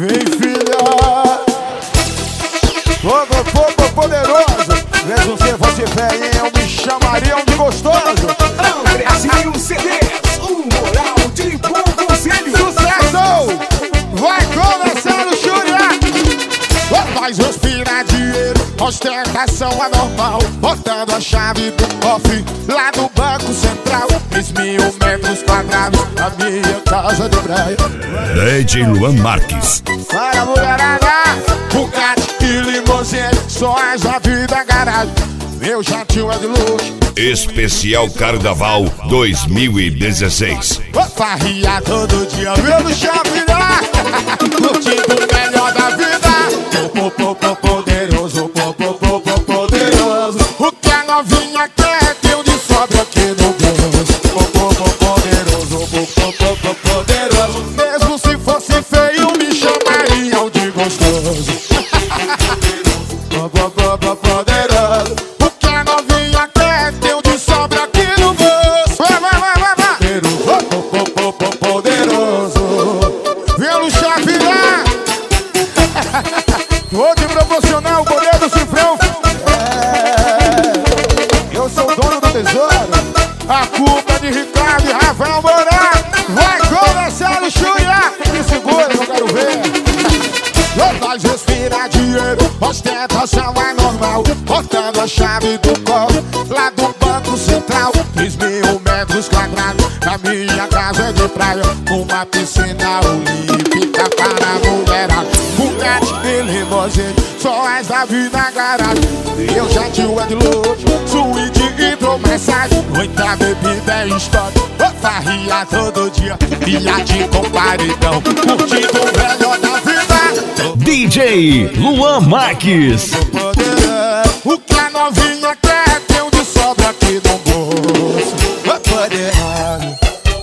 Vem, filha, todo poderoso. Mesmo se fosse velhinho, me chamariam de gostoso. Andrezinho CDs, moral de bom conselho. Sucesso! Vai começar o churiá. Nós respira dinheiro, ostentação anormal. Botando a chave do cofre lá no Banco Central. 3.000 metros quadrados, a minha casa de praia. DJ Luan Marques. Para mulherada, Bugatti e limousine, só as da vida garagem. Meu jatinho é de luxo. Especial Carnaval 2016. Farria todo dia, vendo chapinar. Curtindo o melhor da vida. Poderoso, poderoso. O que a novinha quer, tem de sobra aqui no bolso. Poderoso, poderoso. Mesmo se fosse feio, me chamariam de gostoso. Poderoso. O que a novinha quer, tem de sobra aqui no bolso. Poderoso. Vendo chapinar. Vou te proporcionar o poder do cifrão. Eu sou o dono do tesouro. A culpa é de Ricardo e Rafael Moura. Vai começar o churiá. Me segura que eu quero ver. Nós respira dinheiro, ostentação é normal. Botando a chave do cofre lá do Banco Central. 3.000 metros quadrados, a minha casa é de praia. Uma piscina olímpica para mulherada. Bugatti e limousine, só as da vida garagem. Eu já tinha de luxo, suíte e hidromassagem. Muita bebida e história, farria todo dia. Iate com paredão, curtindo o melhor da vida. DJ Luan Marques. O que a novinha quer, tem de sobra aqui no bolso. Poderoso.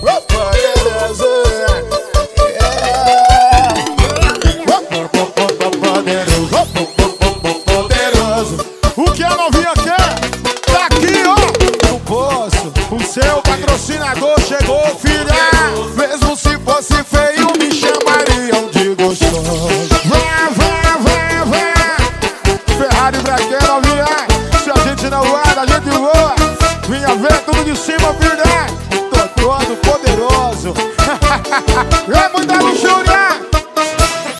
O que a novinha quer, tá aqui, ó, no bolso. O seu patrocinador chegou, filha. Mesmo se fosse feio, me chamariam de gostoso. Vem. Ferrari pra quem, novinha? Se a gente não guarda, a gente voa. Vinha ver tudo de cima, filha.